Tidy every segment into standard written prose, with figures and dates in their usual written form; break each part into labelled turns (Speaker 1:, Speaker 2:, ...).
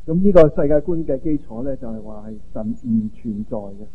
Speaker 1: 咁呢個世界觀嘅基礎咧，就係話係神唔存在嘅。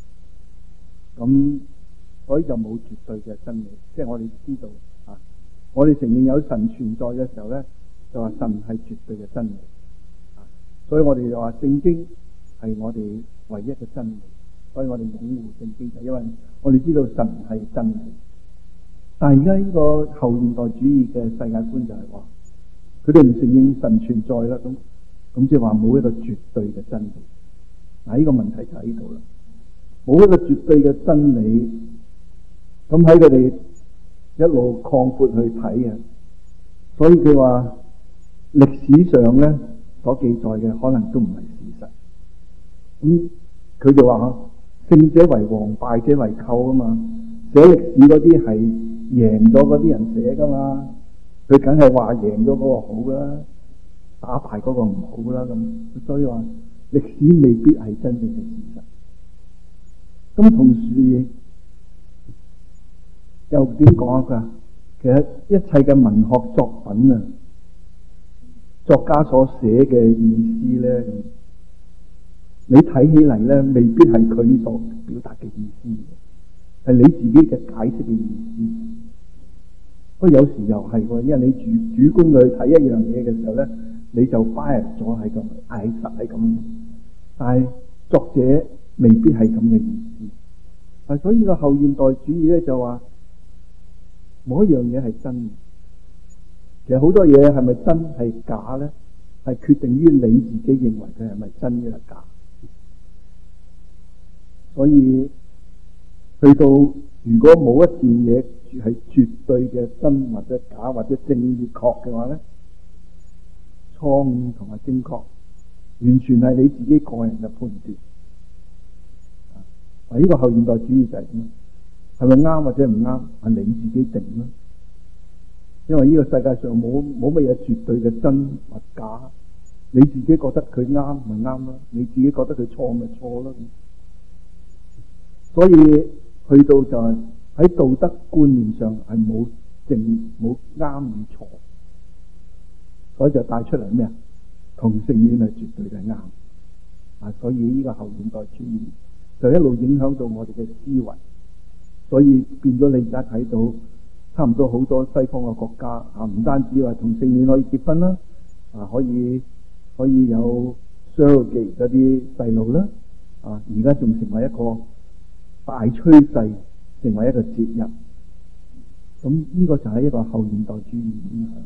Speaker 1: 咁所以就冇絕對嘅真理。即係我哋知道啊，我哋承認有神存在嘅時候咧，就話神係絕對嘅真理。所以我哋就話聖經係我哋唯一嘅真理。所以我哋擁護聖經，就因為我哋知道神係真理。但係而家呢個後現代主義嘅世界觀就係話，佢哋唔承認神存在啦，咁即係話冇一個絕對嘅真理。嗱，呢個問題就喺度啦，冇一個絕對嘅真理。咁喺佢哋一路擴闊去睇啊，所以佢話歷史上咧所記載嘅可能都唔係事實。咁佢就話勝者為王，敗者為寇啊嘛。寫歷史嗰啲係贏咗嗰啲人寫噶嘛，佢梗係話贏咗嗰個好啦，打敗嗰個唔好啦。咁所以話歷史未必係真正嘅事實。咁同時又點講啊？其實一切嘅文學作品啊，作家所寫嘅意思咧，你睇起嚟咧，未必係佢所表達嘅意思，係你自己嘅解釋嘅意思。不過有時又係喎，因為你主觀去睇一樣嘢嘅時候咧，你就 bias 咗喺咁，實係咁。但係作者未必係咁嘅意思。所以個後現代主義咧就話，冇一樣嘢係真嘅。其實好多嘢係咪真係假咧，係決定於你自己認為佢係咪真嘅假。所以去到如果冇一件嘢係絕對嘅真或者假或者正確嘅話咧，錯誤同埋正確完全係你自己個人嘅判斷。呢個後現代主義就係咁，係咪啱或者唔啱係你自己定咯。因為呢個世界上冇乜嘢絕對嘅真或假，你自己覺得佢啱咪啱啦，你自己覺得佢錯咪錯啦。所以去到就係喺道德觀念上係冇啱與錯，所以就帶出嚟咩啊？同性戀係絕對嘅啱啊！所以呢個後現代主義就一路影響到我哋嘅思維，所以變咗你而家睇到差唔多好多西方嘅國家啊，唔單止話同性戀可以結婚啦，啊可以有 surrogate 嗰啲細路啦，啊而家仲成為一個大趨勢，成為一個節日。咁呢個就係一個後現代主義影響。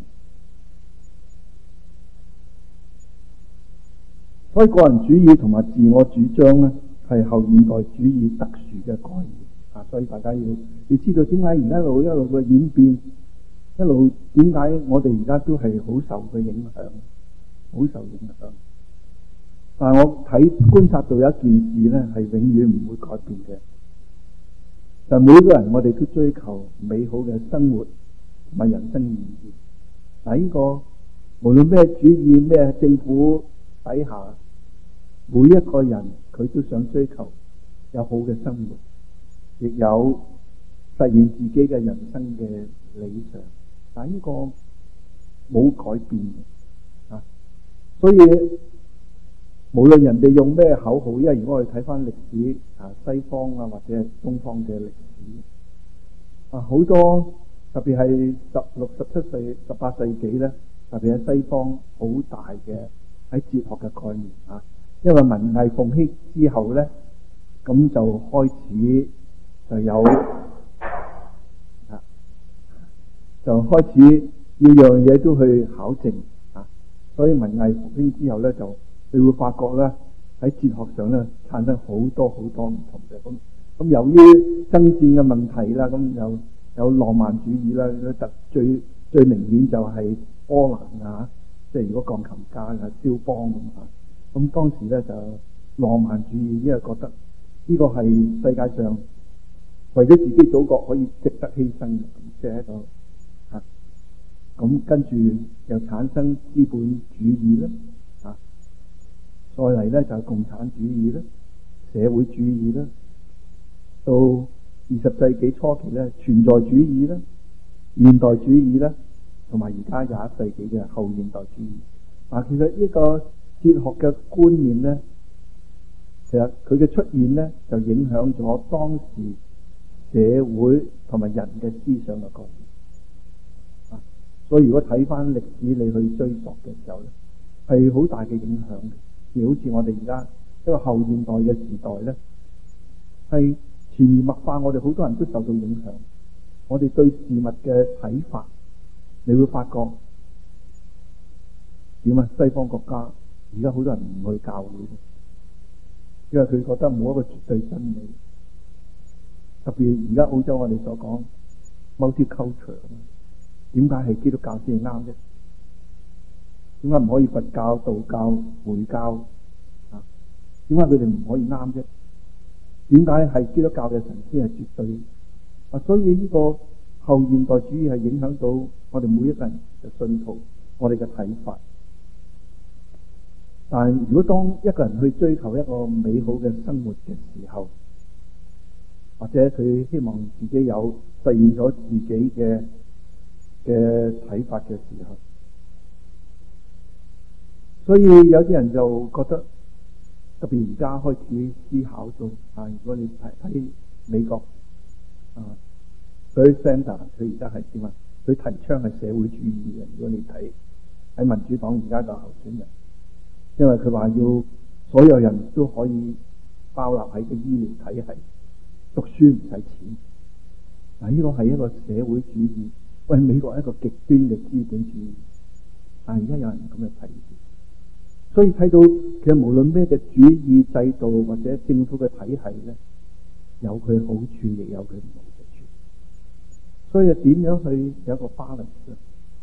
Speaker 1: 所以個人主義同埋自我主張咧，係後現代主義特殊嘅概念啊！所以大家要知道點解而家一路嘅演變，一路點解我哋而家都係好受佢影響，好受影響。但係我觀察到有一件事咧，係永遠唔會改變嘅。就每個人我哋都追求美好嘅生活同埋人生意義。嗱，呢個無論咩主義咩政府底下，每一個人佢都想追求有好嘅生活，亦有實現自己嘅人生嘅理想。但係呢個冇改變嘅啊，所以無論人哋用咩口號，因為如果我哋睇翻歷史啊，西方啊或者係東方嘅歷史啊，好多特別係16、17世、18世紀咧，特別係西方好大嘅喺哲學嘅概念啊，因為文藝復興之後咧，咁就開始就有就開始要樣嘢都去考證啊，所以文藝復興之後咧就。你會發覺咧喺哲學上咧產生好多唔同嘅咁由於爭戰嘅問題啦，咁有浪漫主義啦，最明顯就係波蘭啊，即係如果鋼琴家啊肖邦咁啊，咁當時咧就浪漫主義，因為覺得呢個係世界上為咗自己祖國可以值得犧牲嘅，即係一個咁跟住又產生資本主義啦。再嚟咧就係共產主義啦、社會主義啦，到20世紀初期咧存在主義啦、現代主義啦，同埋而家21世紀嘅後現代主義。其實呢個哲學嘅觀念咧，其實佢嘅出現咧，就影響咗當時社會同埋人嘅思想嘅概念。所以如果睇翻歷史，你去追溯嘅時候咧，係好大嘅影響嘅。而好似我哋而家一個後現代嘅時代咧，係潛移默化，我哋好多人都受到影響。我哋對事物嘅睇法，你會發覺點啊？西方國家而家好多人唔去教會，因為佢覺得冇一個絕對真理。特別而家澳洲我哋所講 multicultural， 點解係基督教先啱啫？點解唔可以佛教、道教、回教啊？點解佢哋唔可以啱啫？點解係基督教嘅神先係絕對？所以呢個後現代主義係影響到我哋每一個人嘅信徒，我哋嘅睇法。但係如果當一個人去追求一個美好嘅生活嘅時候，或者佢希望自己有實現咗自己嘅睇法嘅時候，所以有啲人就覺得，特別而家開始思考到如果你睇美國Bernie Sanders，佢而家係點啊？佢提倡係社會主義嘅。如果你睇喺民主黨而家個候選人，因為佢話要所有人都可以包納喺個醫療體系，讀書唔使錢。呢個係一個社會主義，喂，美國係一個極端嘅資本主義。但係而家有人咁樣睇，所以睇到其實無論咩嘅主義制度或者政府嘅體系咧，有佢好處，亦有佢唔好嘅處。所以點樣去有一個 balance？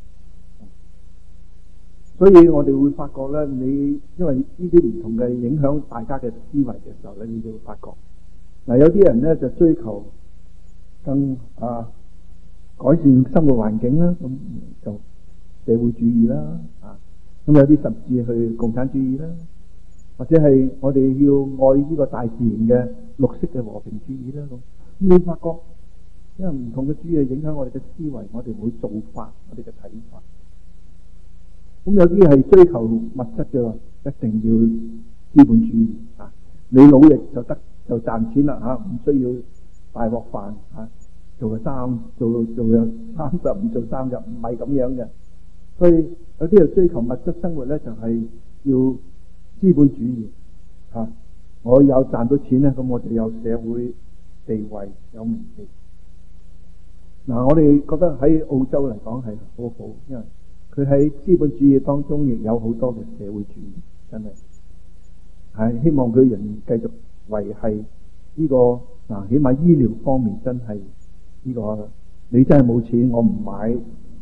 Speaker 1: 所以我哋會發覺咧，你因為呢啲唔同嘅影響大家嘅思維嘅時候咧，你就會發覺有啲人咧就追求更改善生活環境啦，咁就社會主義啦，咁有啲甚至去共產主義啦，或者係我哋要愛呢個大自然嘅綠色嘅和平主義啦。咁你發覺因為唔同嘅主義影響我哋嘅思維，我哋會做法，我哋嘅睇法。咁有啲係追求物質嘅，一定要資本主義你努力就得就賺錢啦唔需要大鑊飯做個做有35做3日，唔係咁樣嘅。所以有啲人追求物質生活咧，就係要資本主義我有賺到錢咧，咁我就有社會地位，有名氣。我哋覺得喺澳洲嚟講係好好，因為佢喺資本主義當中亦有好多嘅社會主義，真係希望佢人繼續維繫呢個起碼醫療方面真係呢個，你真係冇錢，我唔買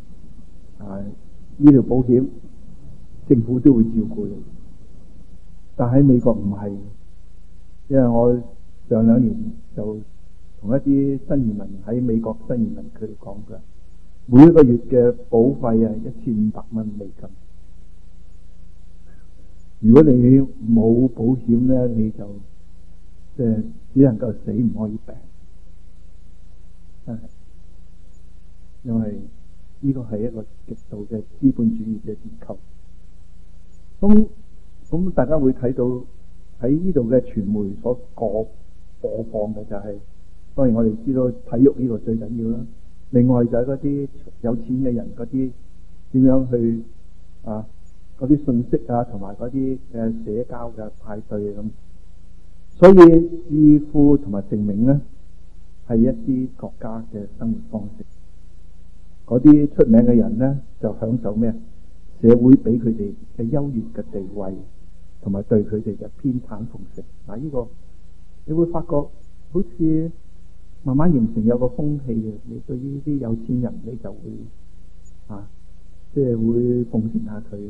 Speaker 1: 醫療保險，政府都會照顧你。但喺美國唔係，因為我上2年就同一啲新移民喺美國新移民佢哋講嘅。每一個月嘅保費$1500美金。如果你冇保險咧，你就只能夠死，唔可以病。真係，因為呢個係一個極度嘅資本主義嘅結構。咁大家會睇到喺呢度嘅傳媒所播放嘅就係，當然我哋知道體育呢個最緊要啦。另外就係嗰啲有錢嘅人，嗰啲點樣去嗰啲信息同埋嗰啲嘅社交嘅派對咁。所以致富同埋成名咧，係一啲國家嘅生活方式。嗰啲出名嘅人咧，就享受咩？社會俾佢哋嘅優越嘅地位，同埋對佢哋嘅偏袒奉承。呢個你會發覺好似慢慢形成有個風氣嘅，你對於啲有錢人，你就會即係會奉承下佢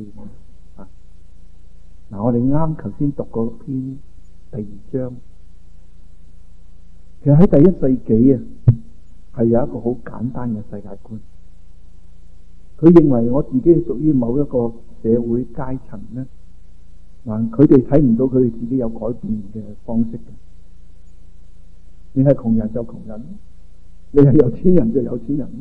Speaker 1: 我哋啱頭先讀嗰篇第2章，其實喺第1世紀係有一個好簡單嘅世界觀。佢認為我自己屬於某一個社會階層咧，佢哋睇唔到佢哋自己有改變嘅方式嘅。你係窮人就窮人，你係有錢人就有錢人咯。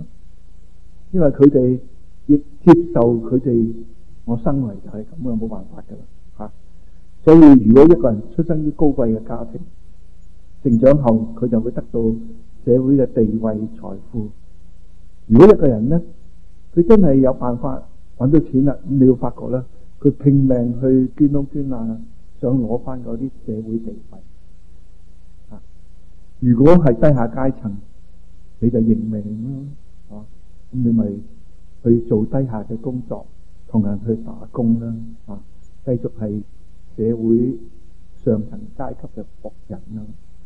Speaker 1: 因為佢哋亦接受佢哋，我生嚟就係咁嘅，冇辦法噶啦。 所以如果一個人出生於高貴嘅家庭，成長後佢就會得到社會嘅地位財富。如果一個人呢，佢真係有辦法揾到錢啦，咁你要發覺咧，佢拼命去捐窿捐罅，想攞翻嗰啲社會地位。如果係低下階層，你就認命咯，咁你咪去做低下嘅工作，同人去打工啦，繼續係社會上層階級嘅僕人啦。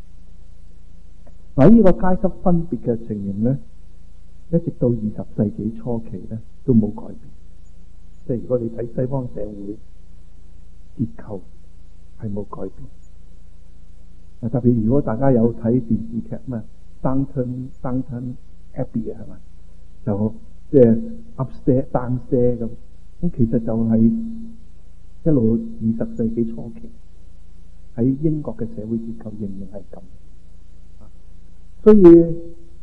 Speaker 1: 嗱，呢個階級分別嘅情形咧，一直到20世紀初期咧都冇改變。即係如果你睇西方社會結構係冇改變。特別如果大家有睇電視劇咩，Downton Abbey 係咪？就即係 upstairs downstairs 咁。咁其實就係一路20世紀初期喺英國嘅社會結構仍然係咁。所以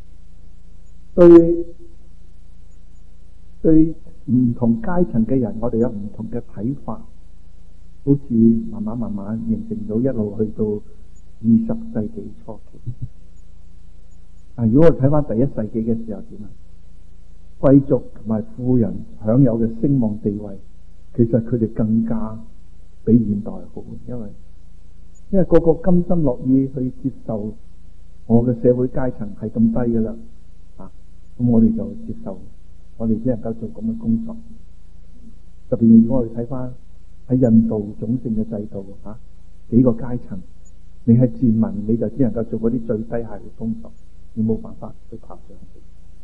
Speaker 1: 對唔同階層嘅人，我哋有唔同嘅睇法，好似慢慢形成到一路去到20世紀初期。如果我睇翻第1世紀嘅時候點啊？貴族同埋富人享有嘅聲望地位，其實佢哋更加比現代好，因為個個甘心樂意去接受我嘅社會階層係咁低噶啦，咁我哋就接受，我哋只能夠做咁嘅工作。特別如果我哋睇翻喺印度種姓嘅制度，幾個階層，你係賤民，你就只能夠做嗰啲最低下嘅工作，你冇辦法去爬上去。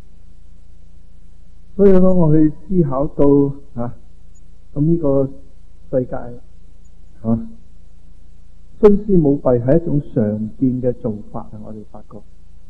Speaker 1: 所以當我去思考到咁呢個世界徇私舞弊係一種常見嘅做法，我哋發覺，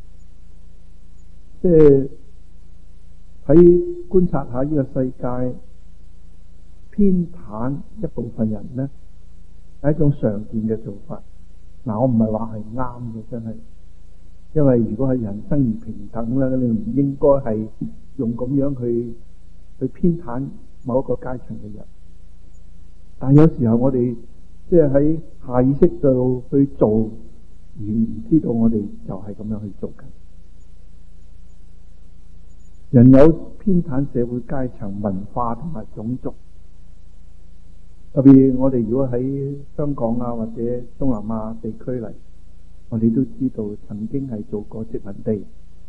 Speaker 1: 即係喺觀察下呢個世界偏袒一部分人呢，係一種常見嘅做法。我唔係話係啱嘅，真係，因為如果係人生而平等咧，你唔應該係用咁樣去偏袒某一個階層嘅人。但有時候我哋即係喺下意識度去做，而唔知道我哋就係咁樣去做緊。人有偏袒社會階層、文化同埋種族。特別我哋如果喺香港或者東南亞地區嚟，我哋都知道曾經係做過殖民地。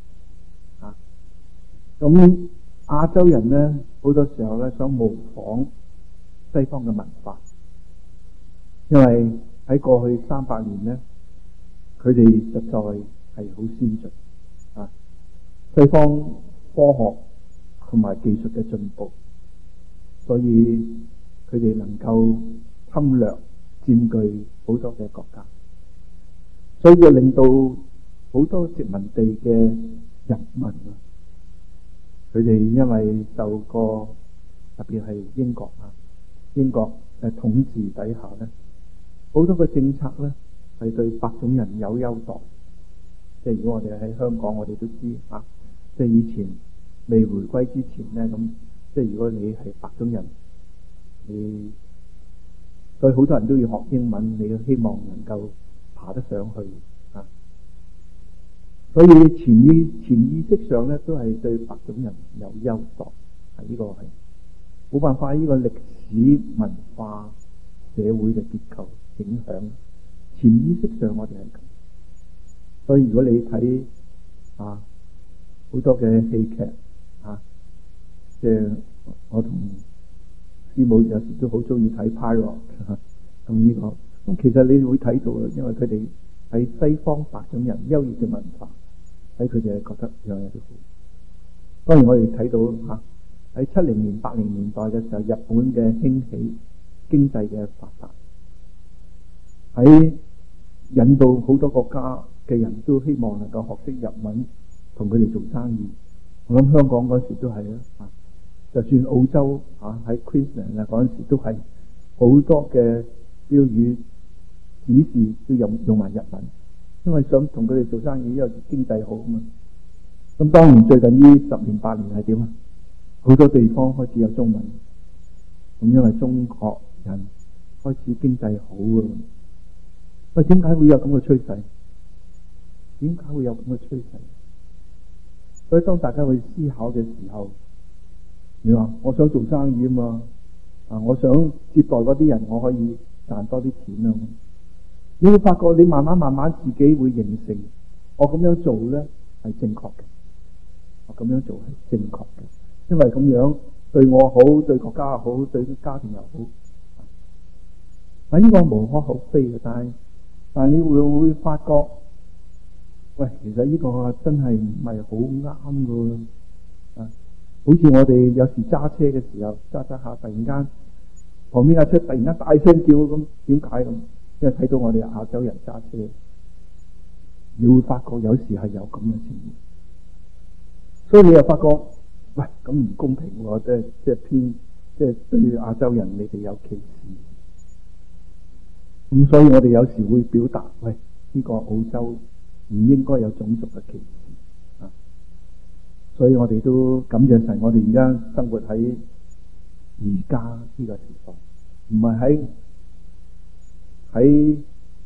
Speaker 1: 咁亞洲人呢，好多時候呢想模仿西方嘅文化，因為喺過去300年呢，佢哋實在係好先進。西方科學同埋技術嘅進步，所以佢哋能夠侵略佔據好多嘅國家，所以就令到好多殖民地嘅人民佢哋因為受過特別係英國嘅統治底下呢，好多嘅政策呢係對白種人有優待。即係如果我哋喺香港，我哋都知即係以前未回歸之前呢，咁即係如果你係白種人，所以好多人都要學英文，你希望能夠爬得上去。所以潛意識上咧，都係對白種人有優待。呢個係冇辦法，呢個歷史文化社會嘅結構影響，潛意識上我哋係咁。所以如果你睇好多嘅戲劇即係我同師母有時都好中意睇 Pilot 咁呢個，咁其實你會睇到嘅，因為佢哋喺西方白種人優越嘅文化，喺佢哋係覺得樣樣都好。當然我哋睇到喺70年、80年代嘅時候，日本嘅興起，經濟嘅發達，喺引導好多國家嘅人都希望能夠學識日文，同佢哋做生意。我諗香港嗰時都係啦，就算澳洲喺 Queensland 嗰陣時都係好多嘅標語指示都用埋日文，因為想同佢哋做生意，因為經濟好啊嘛。咁當然最近呢10年8年係點啊？好多地方開始有中文，咁因為中國人開始始經濟好嘅。喂，點解會有咁嘅趨勢？點解會有咁嘅趨勢？所以當大家去思考嘅時候，你話我想做生意啊嘛，我想接待嗰啲人，我可以賺多啲錢啊。你會發覺你慢慢自己會形成，我咁樣做咧係正確嘅，我咁樣做係正確嘅，因為咁樣對我好，對國家又好，對家庭又好。呢個無可厚非嘅，但係你會發覺，喂，其實呢個真係唔係好啱噶。好似我哋有時揸車嘅時候，揸下突然間旁邊架車突然間大聲叫咁，點解咁？因為睇到我哋亞洲人揸車，你會發覺有時係有咁嘅情況，所以你又發覺，喂，咁唔公平喎，即係偏，即係對亞洲人你哋有歧視。咁所以我哋有時會表達，喂，呢個澳洲唔應該有種族嘅歧視啊！所以我哋都感謝神，我哋而家生活喺而家呢個時代，唔係喺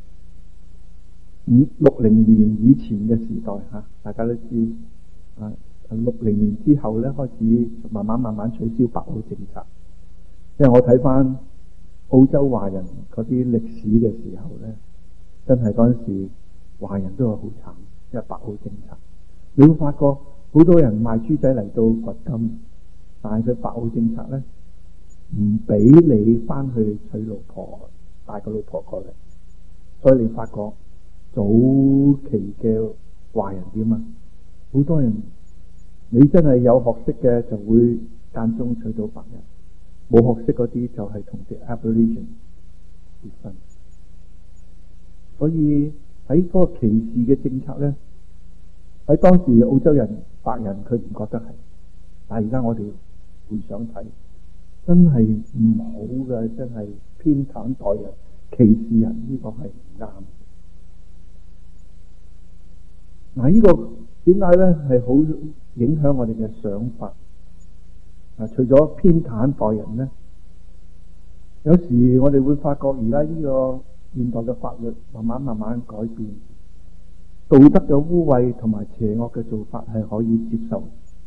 Speaker 1: 60年以前嘅時代吓，大家都知啊。60年之後咧，開始慢慢取消白澳政策。因為我睇翻澳洲華人嗰啲歷史嘅時候咧，真係嗰陣時華人都係好慘，因為白澳政策。你會發覺好多人賣豬仔嚟到掘金，但係佢白澳政策咧，唔俾你翻去娶老婆，帶個老婆過嚟。所以你發覺早期嘅華人點啊？好多人你真係有學識嘅就會間中娶到白人，冇學識嗰啲就係同啲 Aboriginal 結婚。所以喺嗰個歧視嘅政策咧，喺當時澳洲人白人佢唔覺得係，但係而家我哋回想睇，真係唔好嘅，真係偏袒待人、歧視人，呢個係唔啱。嗱，呢個點解咧係好影響我哋嘅想法？除咗偏袒待人咧，有時我哋會發覺而家呢個現代嘅法律慢慢改變，道德嘅污穢同埋邪惡嘅做法係可以接受，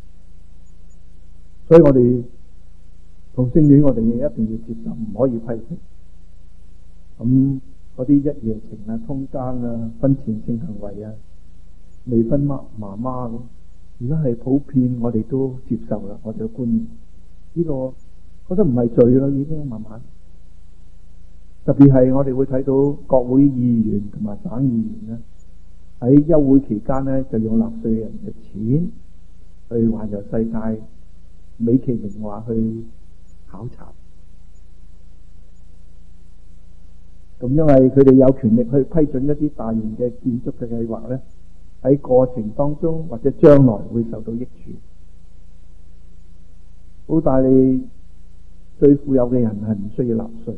Speaker 1: 所以我哋同性戀我哋一定要接受，唔可以批評。咁嗰啲一夜情啊、通姦啊、婚前性行為啊、未婚媽媽咁，而家係普遍，我哋都接受啦。我哋嘅觀念，呢個覺得唔係罪啦，已經慢慢。特別係我哋會睇到國會議員同埋省議員咧，喺休會期間咧，就用納稅人嘅錢去環遊世界，美其名話去考察。咁因為佢哋有權力去批准一啲大型嘅建築嘅計劃咧，喺過程當中或者將來會受到益處。澳大利最富有嘅人係唔需要納稅。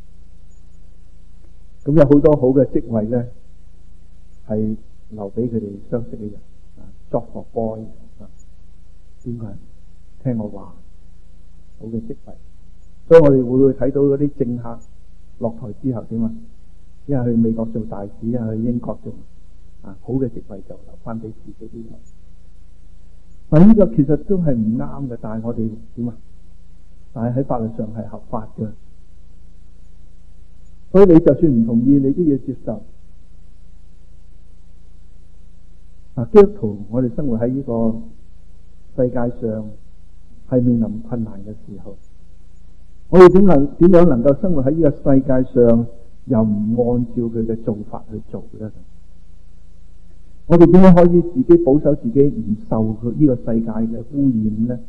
Speaker 1: 咁有好多好嘅職位咧，係留俾佢哋相識嘅人，job for boys 邊個人聽我話好嘅職位。所以我哋會睇到嗰啲政客落台之後點啊？一係去美國做大使，一係去英國做好嘅職位就留翻俾自己啲人。但呢個其實都係唔啱嘅，但係我哋點啊？但係喺法律上係合法嘅。所以你就算唔同意，你都要接受。基督徒，我哋生活喺呢個世界上係面臨困難嘅時候，我哋點樣能夠生活喺呢個世界上，又唔按照佢嘅做法去做咧？我哋點樣可以自己保守自己唔受佢呢個世界嘅污染咧？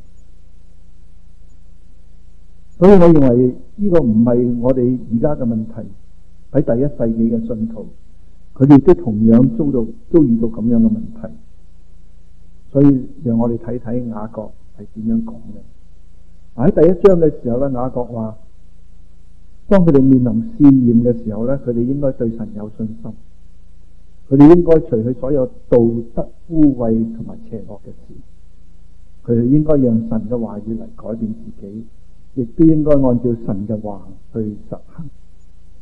Speaker 1: 所以我認為呢個唔係我哋而家嘅問題，喺第一世紀嘅信徒，佢哋都同樣遭遇到咁樣嘅問題。所以讓我哋睇睇雅各係點樣講嘅。喺第一章嘅時候咧，雅各話，當佢哋面臨試驗嘅時候咧，佢哋應該對神有信心，佢哋應該除去所有道德污穢同埋邪惡嘅事，佢哋應該讓神嘅話語嚟改變自己，亦都應該按照神嘅話去實行。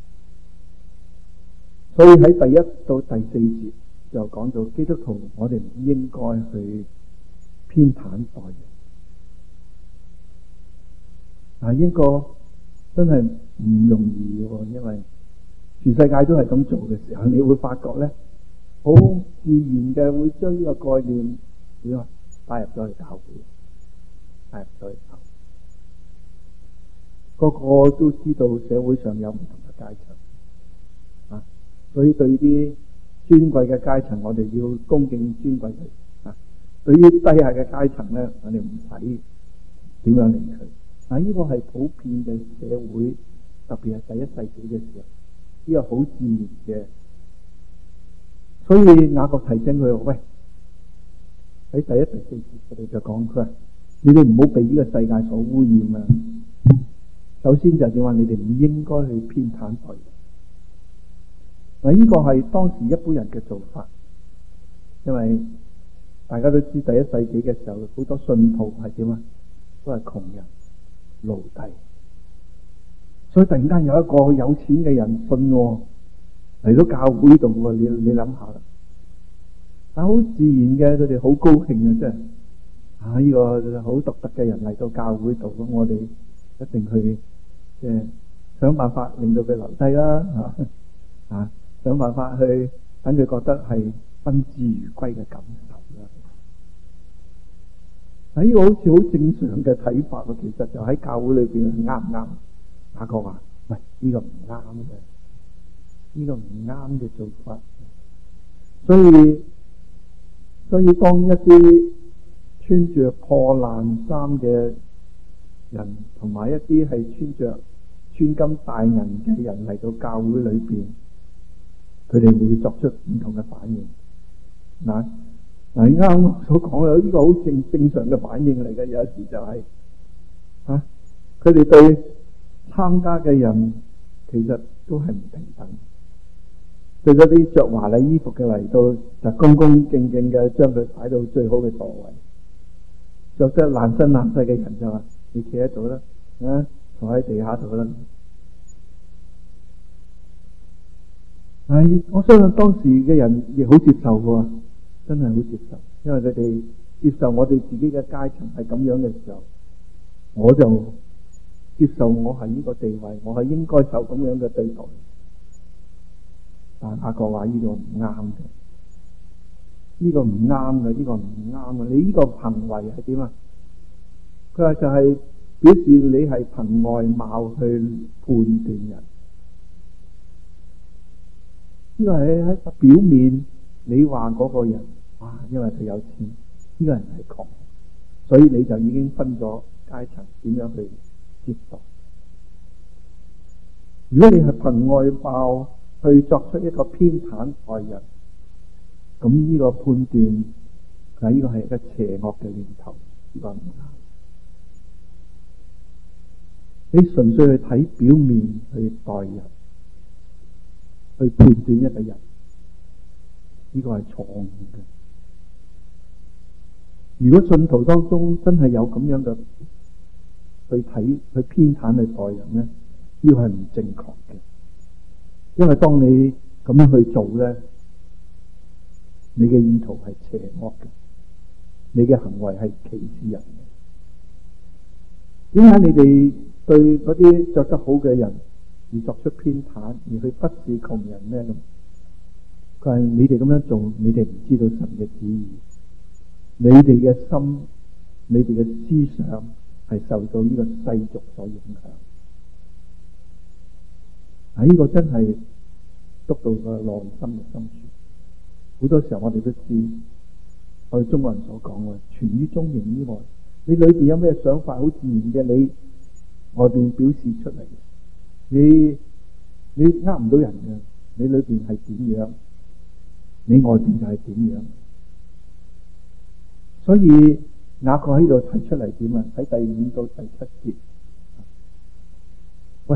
Speaker 1: 所以喺第1到第4節就講到基督徒，我哋唔應該去偏袒待人。但係呢個真係唔容易嘅，因為全世界都係咁做嘅時候，你會發覺咧，好自然嘅會將呢個概念會帶入咗去教會，帶入咗去教會。個個都知道社會上有唔同嘅階層啊，所以對啲尊貴嘅階層，我哋要恭敬尊貴佢啊；對於低下嘅階層咧，我哋唔使點樣理佢。呢個係普遍嘅社會，特別係第1世紀嘅時候，呢個好自然嘅。所以雅各提醒佢話：喂，喺第1、第4節，我哋就講佢話，你哋唔好被呢個世界所污染啊！首先就係點話，你哋唔應該去偏袒待人。嗱，呢個係當時一般人嘅做法，因為大家都知第1世紀嘅時候，好多信徒係點啊，都係窮人。奴隸，所以突然間有一個有錢嘅人信嚟到教會度喎，你諗下啦，但好自然嘅，佢哋好高興嘅，真係呢個好獨特嘅人嚟到教會度，咁我哋一定去即係想辦法令到佢留低啦，想辦法去等佢覺得係賓至如歸嘅感受啦。呢個好似好正常嘅睇法喎，其實就喺教會裏邊啱唔啱？雅各話：喂，呢個唔啱嘅，呢個唔啱嘅做法。所以當一啲穿着破爛衫嘅人，同埋一啲係穿着穿金戴銀嘅人嚟到教會裏邊，佢哋會作出唔同嘅反應。啱啱所講嘅呢個好正常嘅反應嚟嘅，有時就係佢哋對參加嘅人其實都係唔平等，對嗰啲着華麗衣服嘅嚟到就恭恭敬敬嘅將佢擺到最好嘅座位，着得爛身爛世嘅人就話：你企喺度啦，坐喺地下度啦。我相信當時嘅人亦好接受嘅。真係好接受，因為佢哋接受我哋自己嘅階層係咁樣嘅時候，我就接受我係呢個地位，我係應該受咁樣嘅對待。但雅各話呢個唔啱嘅，呢個唔啱嘅，呢個唔啱嘅。你呢個行為係點啊？佢話就係表示你係憑外貌去判斷人，呢個係喺表面。你話嗰個人因為佢有錢，呢個人係窮，所以你就已經分咗階層，點樣去接待。如果你係憑外貌去作出一個偏袒待人，咁呢個判斷佢呢個係一個邪惡嘅念頭，呢個唔啱。你純粹去睇表面去待人，去判斷一個人。呢個係錯誤嘅。如果信徒當中真係有咁樣嘅去睇、去偏袒去待人咧，呢個係唔正確嘅。因為當你咁樣去做咧，你嘅意圖係邪惡嘅，你嘅行為係歧視人嘅。點解你哋對嗰啲着得好嘅人而作出偏袒，而去忽視窮人咧？咁佢係你哋咁樣做，你哋唔知道神嘅旨意，你哋嘅心、你哋嘅思想係受到呢個世俗所影響。呢個真係督到個內心嘅深處。好多時候我哋都知，我哋中國人所講嘅存於中形於外，你裏邊有咩想法，好自然嘅，你外邊表示出嚟，你呃唔到人嘅，你裏邊係點樣，你外邊就係點樣。所以雅各喺度提出嚟點啊？喺第5到第7節，喂，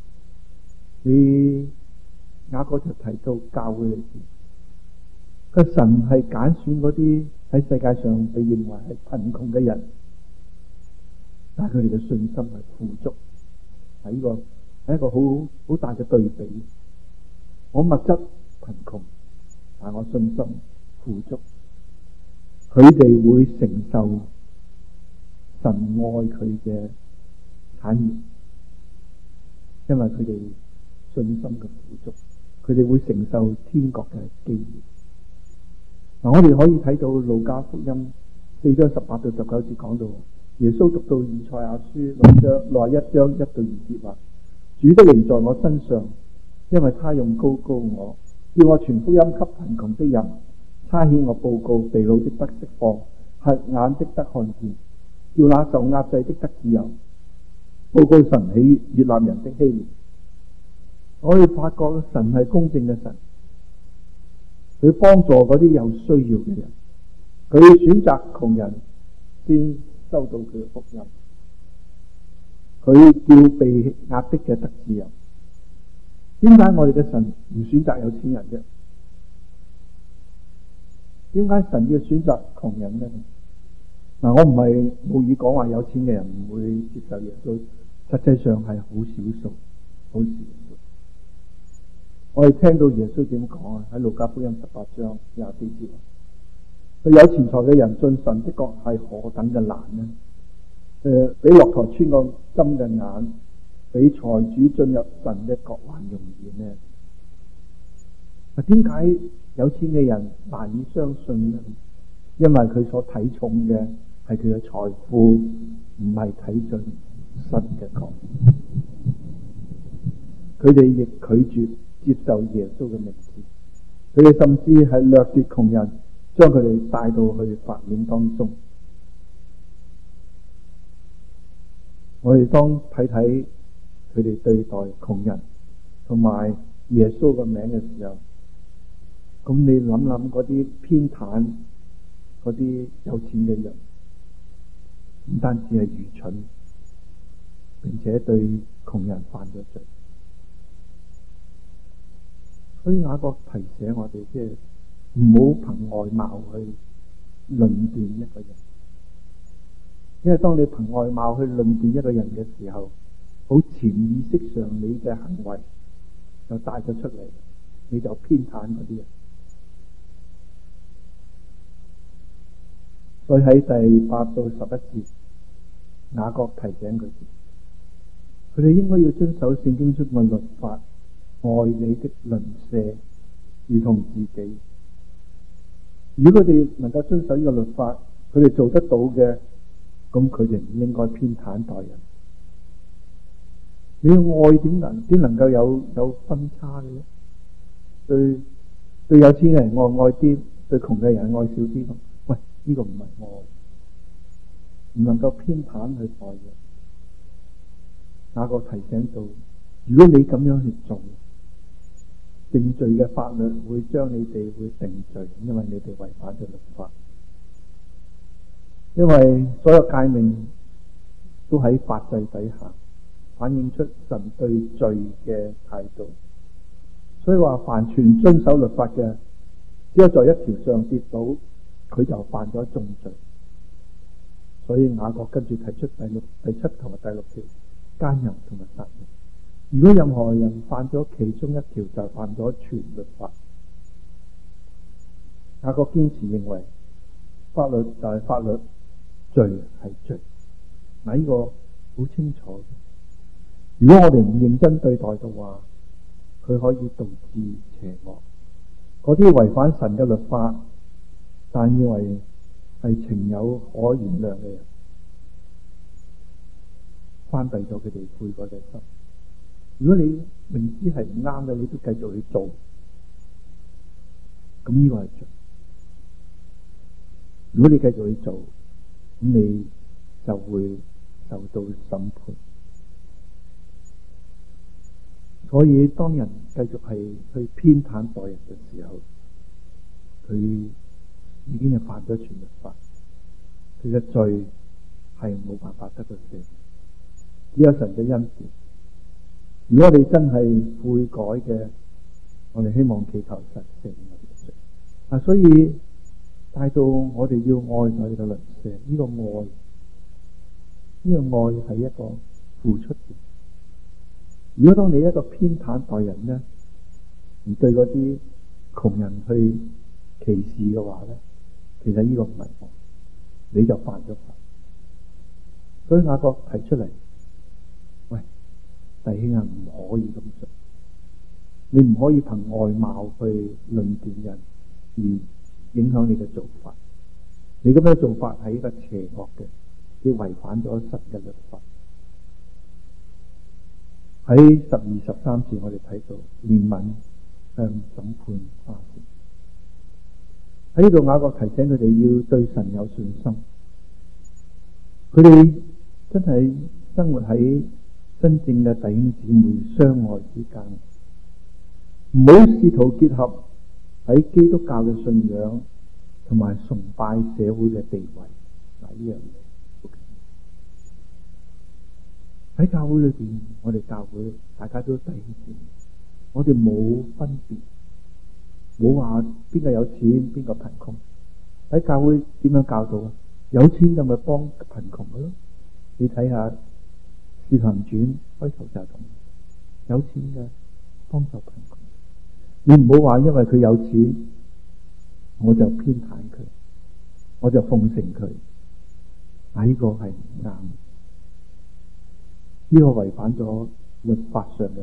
Speaker 1: 你雅各就提到教會裏邊，個神係揀選嗰啲喺世界上被認為係貧窮嘅人，但係佢哋嘅信心係富足，係一個好大嘅對比。我物質貧窮，但我信心富足。佢哋會承受神愛佢嘅產業，因為佢哋信心嘅富足，佢哋會承受天國嘅基業。嗱，我哋可以睇到路加福音4章18到19節講到，耶穌讀到以賽亞書61章1到2節話：主的靈在我身上，因為他用膏膏我，叫我傳福音給貧窮的人，差遣我報告被擄的得釋放，瞎眼的得看見，叫那受壓制的得自由，報告神喜悅納人的禧年。我哋發覺神係公正嘅神，佢幫助嗰啲有需要嘅人，佢選擇窮人先收到佢嘅福音，佢叫被壓迫嘅得自由。點解我哋嘅神唔選擇有錢人啫？點解神要選擇窮人呢？嗱，我唔係無意講話有錢嘅人唔會接受耶穌，實際上係好少數，好少數。我哋聽到耶穌點講啊？喺路加福音18章24節，佢有錢財嘅人進神的國係何等嘅難呢？比駱駝穿過針嘅眼，比財主進入神嘅國還容易呢？點解有錢嘅人難以相信呢？因為佢所睇重嘅係佢嘅財富，唔係睇準神嘅國。佢哋亦拒絕接受耶穌嘅名字，佢哋甚至係掠奪窮人，將佢哋帶到去法院當中。我哋當睇睇佢哋對待窮人同埋耶穌嘅名嘅時候，咁你諗諗嗰啲偏袒嗰啲有錢嘅人，唔單止係愚蠢，並且對窮人犯咗罪。所以雅各提醒我哋，即係唔好憑外貌去論斷一個人，因為當你憑外貌去論斷一個人嘅時候，好潛意識上你嘅行為就帶咗出嚟，你就偏袒嗰啲人。所以喺第8到11節，雅各提醒佢哋應該要遵守聖經中嘅律法，愛你的鄰舍如同自己。如果佢哋能夠遵守呢個律法，佢哋做得到嘅，咁佢哋唔應該偏袒待人。你嘅愛點能夠有分差嘅咧？對有錢嘅人愛啲，對窮嘅人愛少啲。喂，呢個唔係愛，唔能夠偏袒去待人。雅各提醒到，如果你咁樣去做，定罪嘅法律會將你哋會定罪，因為你哋違反咗律法。因為所有誡命都喺法制底下，反映出神對罪嘅態度。所以話，凡全遵守律法嘅，只有在一條上跌倒，佢就犯咗重罪。所以雅各跟住提出第7同埋第6條，奸淫同埋殺人。如果任何人犯咗其中一條，就犯咗全律法。雅各堅持認為，法律就係法律，罪係罪。嗱，呢個好清楚。如果我哋唔認真對待嘅話，佢可以導致邪惡。嗰啲違反神嘅律法，但以為係情有可原諒嘅人，關閉咗佢哋悔改嘅心。如果你明知係唔啱嘅，你都繼續去做，咁呢個係罪。如果你繼續去做，咁你就會受到審判。所以當人繼續係去偏袒待人嘅時候，佢已經係犯咗全律法，佢嘅罪係冇辦法得到赦免，只有神嘅恩典。如果我哋真係悔改嘅，我哋希望祈求神赦免我哋嘅罪。所以帶到我哋要愛我哋嘅鄰舍，呢個愛係一個付出嘅。如果當你一個偏袒待人呢，而對嗰啲窮人去歧視嘅話咧，其實呢個唔係我，你就犯咗法。所以雅各提出嚟，喂，弟兄啊，唔可以咁做，你唔可以憑外貌去論斷人而影響你嘅做法。你咁樣做法係一個邪惡嘅，亦違反咗神嘅律法。喺12、13節，我哋睇到憐憫向審判誇勝。喺呢度雅各提醒佢哋要對神有信心。佢哋真係生活喺真正嘅弟兄姊妹相愛之間，唔好試圖結合喺基督教嘅信仰同埋崇拜社會嘅地位。嗱，呢樣嘢喺教會裏邊，我哋教會大家都弟兄姊妹，我哋冇分別，冇話邊個有錢邊個貧窮。喺教會點樣教導啊？有錢就咪幫貧窮嘅咯。你睇下《使徒行傳》開頭就係咁，有錢嘅幫助貧窮。你唔好話因為佢有錢，我就偏袒佢，我就奉承佢。呢個係唔啱，呢個違反咗律法上嘅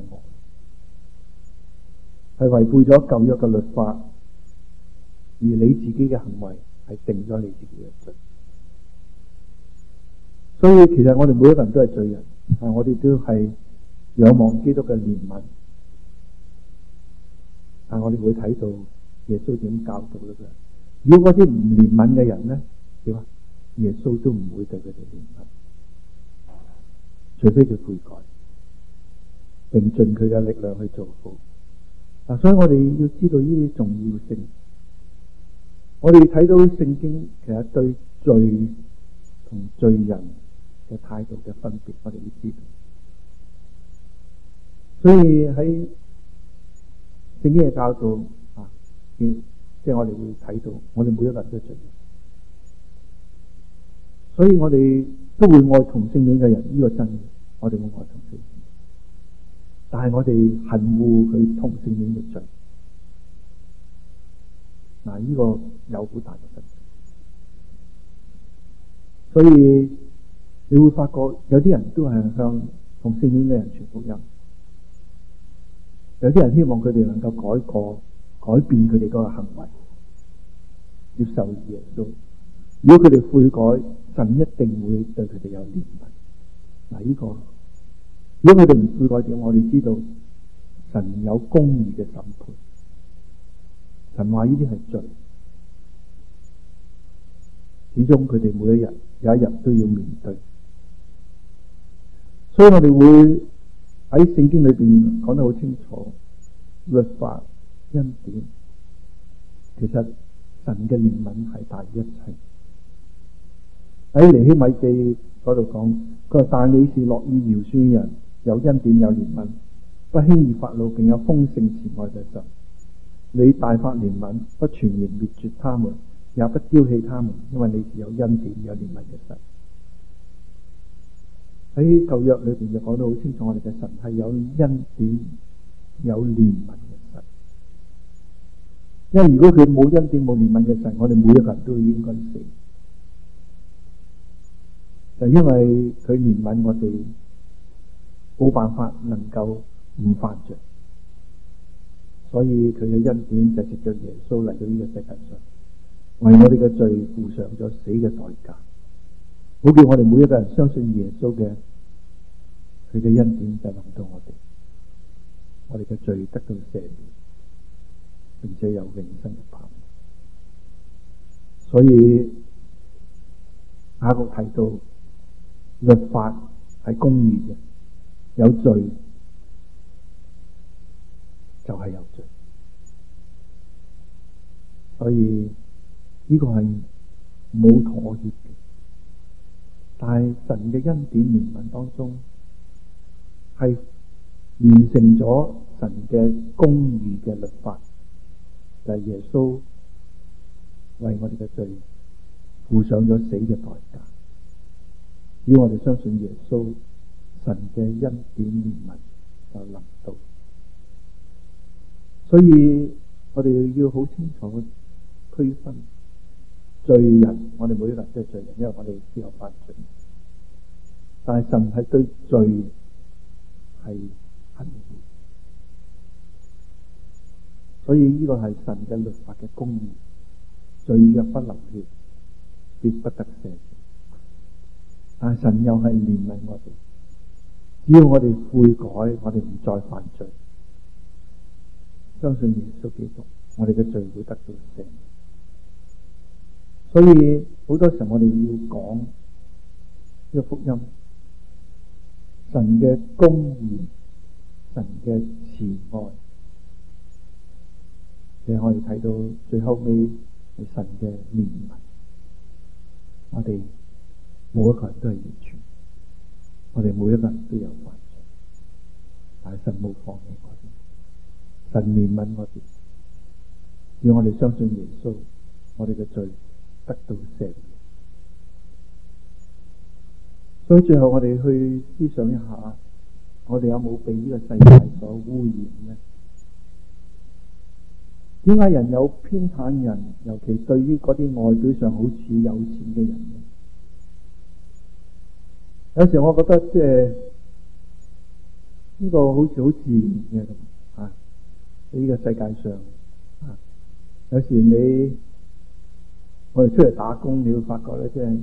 Speaker 1: 愛，係違背咗舊約嘅律法，而你自己嘅行為係定咗你自己嘅罪。所以其實我哋每一個人都係罪人，但我哋都係仰望基督嘅憐憫。但我哋會睇到耶穌點教導咧？如果嗰啲唔憐憫嘅人咧，點啊？耶穌都唔會對佢哋憐憫，除非佢悔改，並盡佢嘅力量去做好。所以我哋要知道呢啲重要性。我哋睇到聖經其實對罪同罪人嘅態度嘅分別，我哋要知道。所以喺聖經嘅教導即係我哋會睇到，我哋每一個人都係罪人，所以我哋都會愛同性戀嘅人，呢個真嘅，我哋會愛同性戀，但係我哋恨惡佢同性戀嘅罪。呢個有好大嘅分別。所以你會發覺有啲人都係向同性戀嘅人傳福音，有啲人希望佢哋能夠改變佢哋嗰個行為，接受耶穌。如果佢哋悔改，神一定會對佢哋有憐憫。呢個如果佢哋唔悔改點，我哋知道神有公義嘅審判。神話呢啲係罪，始終佢哋每一日有一日都要面對。所以我哋會喺聖經裏邊講得好清楚，律法恩典，其實神嘅憐憫係大於一切。喺尼希米記嗰度講，佢話：但你是樂意饒恕人，有恩典有憐憫，不輕易發怒，並有豐盛慈愛嘅神。你大發憐憫，不全然滅絕他們，也不丟棄他們，因為你是有恩典有憐憫嘅神。喺舊約裏邊就講得好清楚，我哋嘅神係有恩典有憐憫嘅神。因為如果佢冇恩典冇憐憫嘅神，我哋每一個人都應該死。就因為佢憐憫我哋，冇辦法能夠唔犯罪，所以佢嘅恩典就藉着耶穌嚟到呢個世界上，為我哋嘅罪付上咗死嘅代價。好叫我哋每一個人相信耶穌嘅，佢嘅恩典就臨到我哋嘅罪得到赦免，並且有永生嘅盼望。所以雅各提到律法係公義嘅，有罪就係有罪，所以呢個係冇妥協嘅。但係神嘅恩典憐憫當中，係完成咗神嘅公義嘅律法，就係耶穌為我哋嘅罪付上咗死嘅代價。只要我哋相信耶穌，神嘅恩典憐憫就臨到。所以我哋要好清楚區分罪人，我哋每一個人都係罪人，因為我哋都有犯罪。但係神係對罪係恨惡，所以呢個係神嘅律法嘅公義。罪若不流血，必不得赦。但係神又係憐憫我哋，只要我哋悔改，我哋唔再犯罪，相信耶穌基督，我哋嘅罪會得到赦。所以好多時候我哋要講呢個福音，神嘅公義，神嘅慈愛，你可以睇到最後尾係神嘅憐憫。我哋冇一個人都係完全，我哋每一個人都有犯罪，但係神冇放棄我哋，神憐憫我哋，要我哋相信耶穌，我哋嘅罪得到赦免。所以最後我哋去思想一下，我哋有冇被呢個世界所污染呢？點解人有偏袒人，尤其對於嗰啲外表上好似有錢嘅人呢？有時我覺得即係呢個好似好自然嘅咁啊！呢個世界上啊，有時我哋出嚟打工，你會發覺咧，即係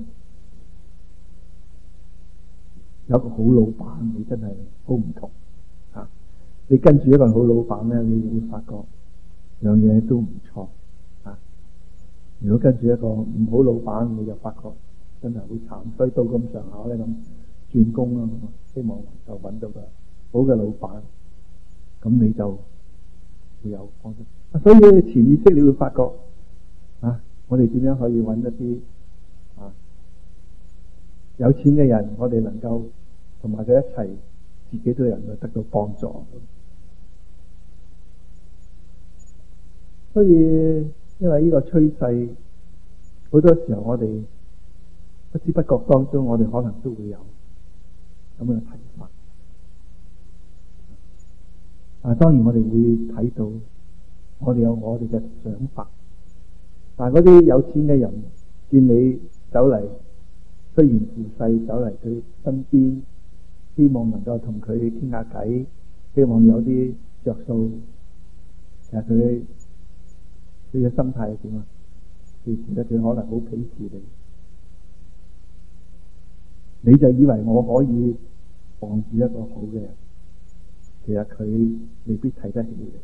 Speaker 1: 有一個好老闆，你真係好唔同啊！你跟住一個好老闆咧，你會發覺樣嘢都唔錯啊！如果跟住一個唔好老闆，你就發覺真係好慘。所以到咁上下咧咁轉工啦，希望就揾到個好嘅老闆，咁你就會有幫助。所以潛意識你會發覺啊，我哋點樣可以揾一啲有錢嘅人，我哋能夠同埋佢一齊，自己都能夠得到幫助。所以因為呢個趨勢，好多時候我哋不知不覺當中，我哋可能都會有咁樣嘅睇法。當然我哋會睇到，我哋有我哋嘅想法。但係嗰啲有錢嘅人見你走嚟，雖然富勢走嚟佢身邊，希望能夠同佢傾下偈，希望有啲着數。其實佢嘅心態係點啊？其實佢可能好鄙視你，你就以為我可以防住一個好嘅人，其實佢未必睇得起你。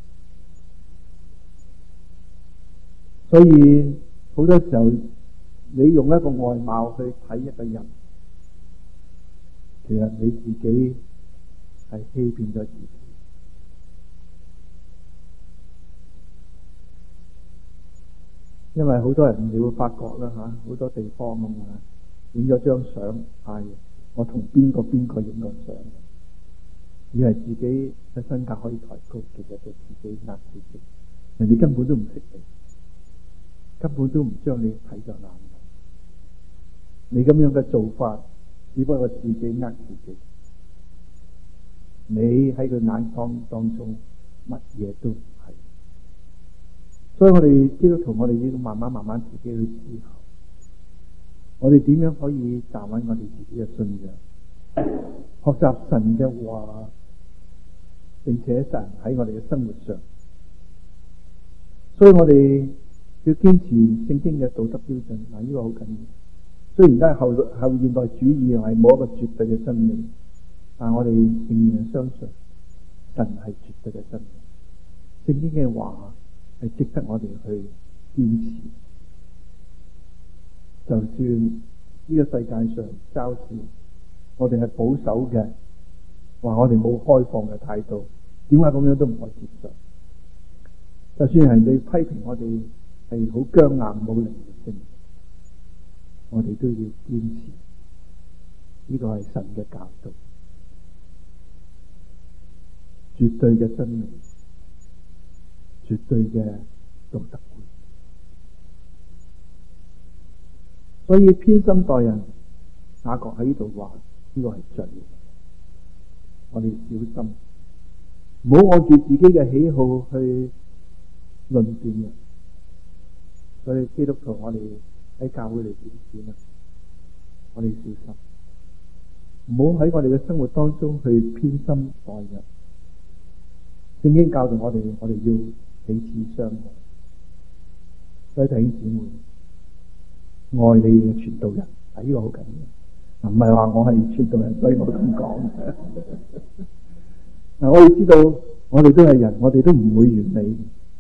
Speaker 1: 所以好多時候，你用一個外貌去睇一個人，其實你自己係欺騙咗自己。因為好多人你會發覺啦嚇，好多地方咁啊，影咗張相，我同邊個影個相，以為自己嘅身價可以抬高，其實就自己呃自己，人哋根本都唔識你，根本都唔將你睇在眼內。你咁樣嘅做法，只不過自己呃自己。你喺佢眼當中，乜嘢都唔係。所以我哋基督徒，我哋要慢慢自己去思考，我哋點樣可以站穩我哋自己嘅信仰，學習神嘅話，並且神喺我哋嘅生活上。所以我哋要堅持聖經嘅道德標準，呢個好緊要。雖然而家後現代主義係冇一個絕對嘅真理，但我哋仍然相信神係絕對嘅真理。聖經嘅話係值得我哋去堅持，就算呢個世界上嘲笑我哋係保守嘅，話我哋冇開放嘅態度，點解咁樣都唔可以接受？就算人哋批評我哋係好僵硬冇靈活性，我哋都要堅持，呢個係神嘅教導，絕對嘅真理，絕對嘅道德觀。所以偏心待人，雅各喺呢度話呢個係罪，我哋小心，唔好按住自己嘅喜好去論斷嘅。所以基督徒我哋喺教會裏邊點啊？我哋小心，唔好喺我哋嘅生活當中去偏心待人。聖經教導我哋要彼此相愛。所以弟兄姊妹，愛你嘅傳道人，呢個好緊要。唔係話我係傳道人，所以我咁講。嗱，我要知道，我哋都係人，我哋都唔會完美。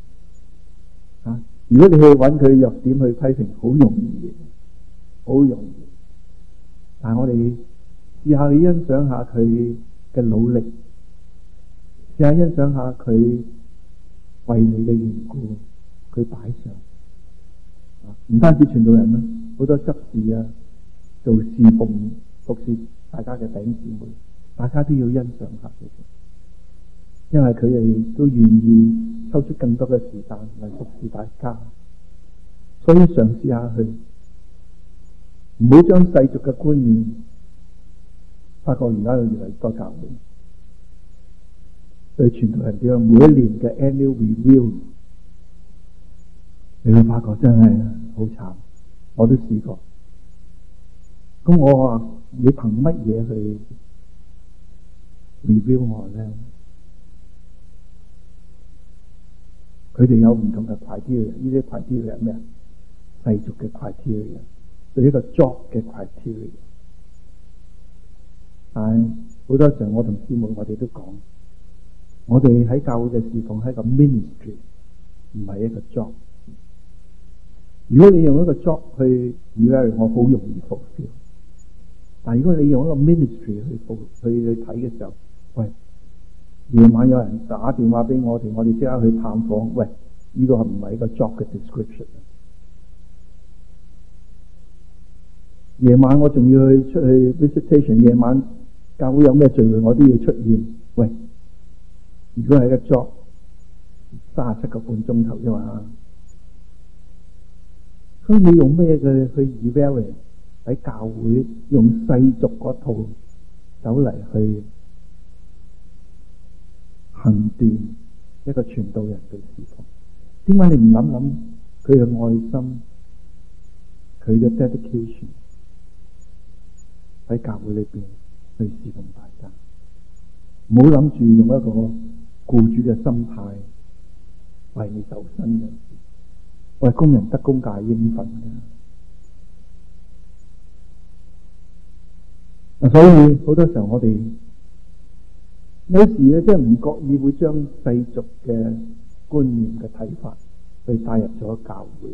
Speaker 1: 如果你去揾佢弱點去批評，好容易，好容易。但係我哋試下去欣賞下佢嘅努力，試下欣賞下佢為你嘅緣故，佢擺上。唔單止傳道人啦，好多執事啊，做侍奉服侍大家嘅弟兄姊妹，大家都要欣賞下佢哋，因為佢哋都願意抽出更多嘅時間嚟服侍大家，所以嘗試下去，唔好將世俗嘅觀念，發覺而家有越嚟越多教會對傳道人點樣每一年嘅 annual review。你會發覺真係好慘，我都試過。咁我話你憑乜嘢去 review 我咧？佢哋有唔同嘅 criteria， 呢啲 criteria 係咩啊？世俗嘅 criteria， 對一個 job 嘅 criteria。但係好多時候我同師母我哋都講，我哋喺教會嘅侍奉係一個 ministry， 唔係一個 job。如果你用一個 job 去以為我好容易 fulfill， 但如果你用一個 ministry 去睇嘅時候，喂，夜晚有人打電話俾我哋即刻去探訪，喂，呢個唔係一個 job 嘅 description。夜晚我仲要去出去 visitation， 夜晚教會有咩聚會我都要出現，喂，如果係一個 job， 37個半鐘頭啫嘛。所以你用咩嘅去 evaluate 喺教會用世俗嗰套走嚟去衡斷一個傳道人嘅事奉？點解你唔諗諗佢嘅愛心，佢嘅 dedication 喺教會裏邊去侍奉大家？唔好諗住用一個僱主嘅心態為你受薪嘅。喂，工人得工價應份嘅。所以好多時候我哋有時咧，即係唔覺意會將世俗嘅觀念嘅睇法去帶入咗教會。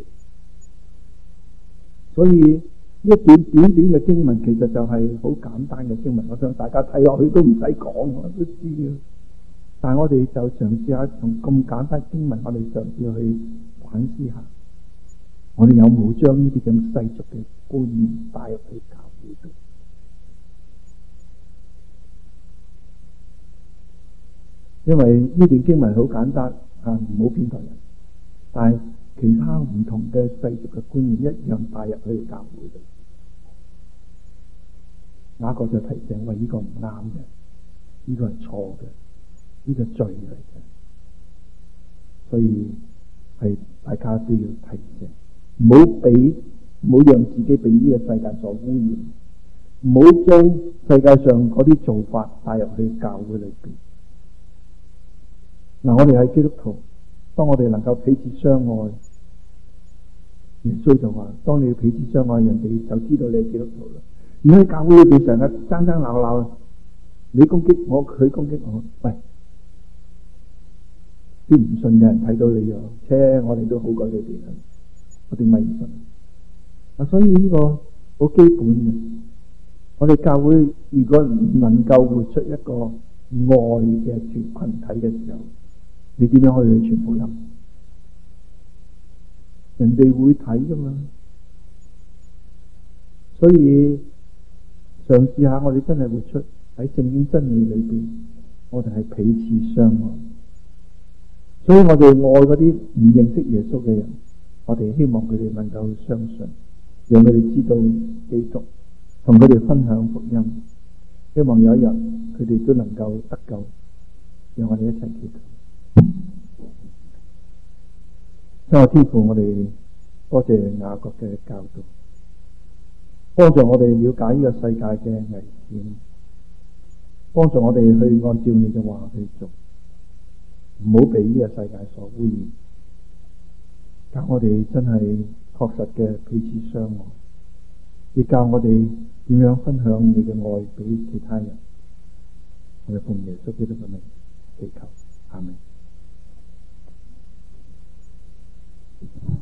Speaker 1: 所以一段短短嘅經文其實就係好簡單嘅經文，我想大家睇落去都唔使講，我都知嘅。但係我哋就嘗試下從咁簡單經文，我哋嘗試去反思下，我哋有冇將呢啲咁世俗嘅觀念帶入去教會度？因為呢段經文好簡單，唔好偏待人，但係其他唔同嘅世俗嘅觀念一樣帶入去教會度。雅各就提醒：喂，呢個唔啱嘅，呢個係錯嘅，呢個罪嚟嘅。所以係大家都要提醒，唔好讓自己被呢個世界所污染，唔好將世界上嗰啲做法帶入去教會裏邊。我哋係基督徒，當我哋能夠彼此相愛，耶穌就話：當你彼此相愛，人哋就知道你係基督徒啦。如果喺教會裏邊成日爭爭鬧鬧，你攻擊我，佢攻擊我，喂，啲唔信嘅人睇到你咗，我哋都好過你哋啦，我哋咪唔信。所以呢個好基本嘅，我哋教會如果唔能夠活出一個愛嘅群體嘅時候，你點樣可以去傳福音？人哋會睇噶嘛。所以嘗試下，我哋真係活出喺聖經真理裏邊，我哋係彼此相愛。所以我哋愛嗰啲唔認識耶穌嘅人，我哋希望佢哋能夠相信，讓佢哋知道基督，同佢哋分享福音。希望有一日佢哋都能夠得救，讓我哋一齊祈禱。 我天父，我哋多謝雅各嘅教導，幫助我哋了解呢個世界嘅危險，幫助我哋去按照你嘅話去做，唔好被呢個世界所污染。教我哋真係確實嘅彼此相愛，亦教我哋點樣分享你嘅愛俾其他人。我哋奉耶穌基督嘅名祈求，阿們。